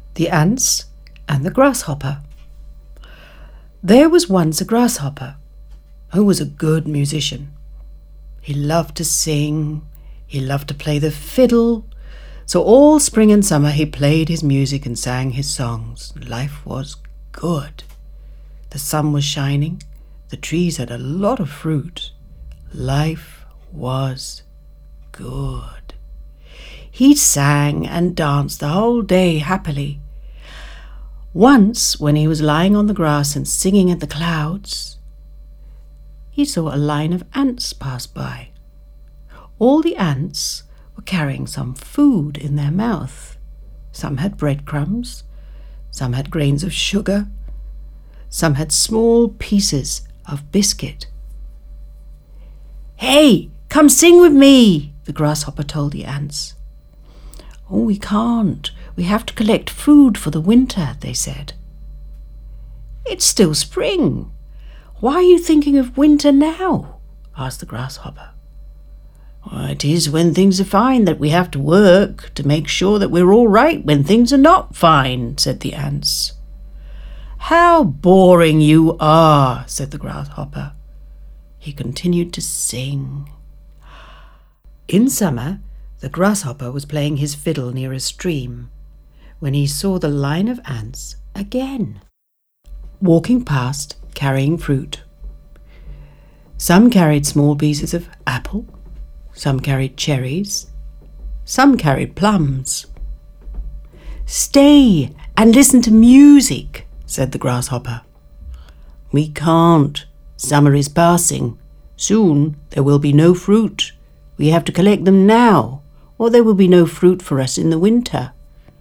The Ants and the Grasshopper. There was once a grasshopper who was a good musician. He loved to sing, he loved to play the fiddle, so all spring and summer he played his music and sang his songs. Life was good. The sun was shining, the trees had a lot of fruit. Life was good. He sang and danced the whole day happily. Once, when he was lying on the grass and singing at the clouds, he saw a line of ants pass by. All the ants were carrying some food in their mouth. Some had breadcrumbs, some had grains of sugar, some had small pieces of biscuit. "Hey, come sing with me," the grasshopper told the ants. "Oh, we can't. We have to collect food for the winter," they said. "It's still spring. Why are you thinking of winter now?" asked the grasshopper. "Well, it is when things are fine that we have to work to make sure that we're all right when things are not fine," said the ants. "How boring you are," said the grasshopper. He continued to sing. In summer, the grasshopper was playing his fiddle near a stream when he saw the line of ants again, walking past carrying fruit. Some carried small pieces of apple, some carried cherries, some carried plums. "Stay and listen to music," said the grasshopper. "We can't. Summer is passing. Soon there will be no fruit. We have to collect them now, or there will be no fruit for us in the winter."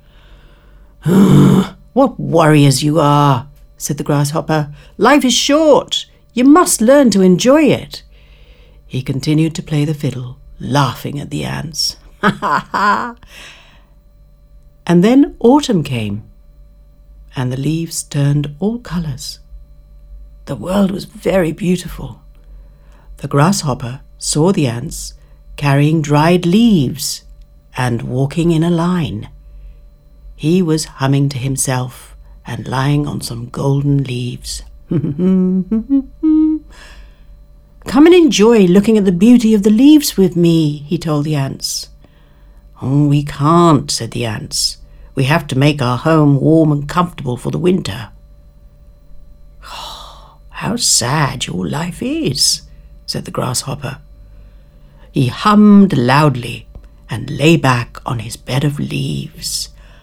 "What warriors you are," said the grasshopper. "Life is short. You must learn to enjoy it." He continued to play the fiddle, laughing at the ants. "Ha ha ha!" And then autumn came, and the leaves turned all colours. The world was very beautiful. The grasshopper saw the ants carrying dried leaves and walking in a line. He was humming to himself and lying on some golden leaves. "Come and enjoy looking at the beauty of the leaves with me," he told the ants. "Oh, we can't," said the ants. "We have to make our home warm and comfortable for the winter." "Oh, how sad your life is," said the grasshopper. He hummed loudly and lay back on his bed of leaves.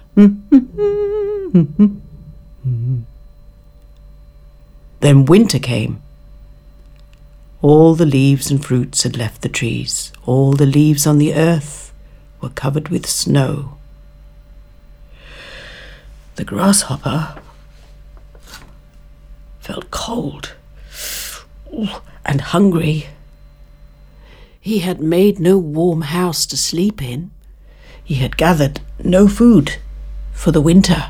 Then winter came. All the leaves and fruits had left the trees. All the leaves on the earth were covered with snow. The grasshopper felt cold and hungry. He had made no warm house to sleep in. He had gathered no food for the winter.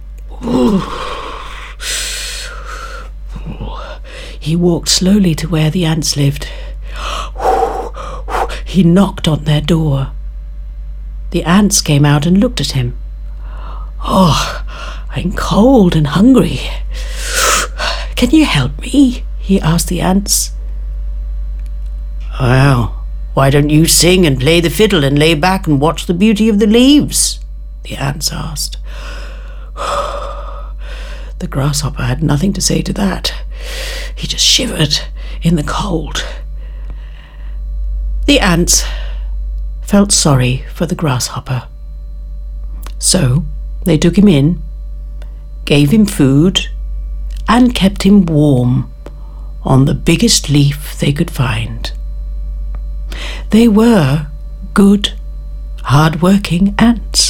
He walked slowly to where the ants lived. He knocked on their door. The ants came out and looked at him. "Oh, I'm cold and hungry. Can you help me?" he asked the ants. "Well, why don't you sing and play the fiddle and lay back and watch the beauty of the leaves?" the ants asked. The grasshopper had nothing to say to that. He just shivered in the cold. The ants felt sorry for the grasshopper. So they took him in, gave him food, and kept him warm on the biggest leaf they could find. They were good, hard-working ants.